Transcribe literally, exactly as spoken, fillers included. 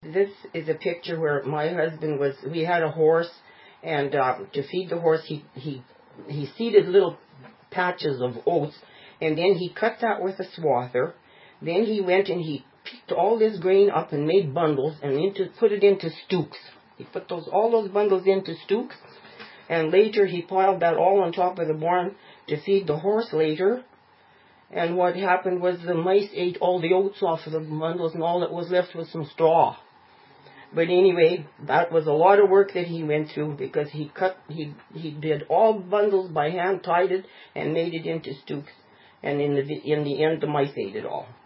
This is a picture where my husband was, we had a horse, and uh, to feed the horse, he, he, he seeded little patches of oats, and then he cut that with a swather. Then he went and he picked all this grain up and made bundles and into, put it into stooks. He put those all those bundles into stooks, and later he piled that all on top of the barn to feed the horse later. And what happened was the mice ate all the oats off of the bundles, and all that was left was some straw. But anyway, that was a lot of work that he went through, because he cut, he he did all bundles by hand, tied it, and made it into stooks. And in the in the end, the mice ate it all.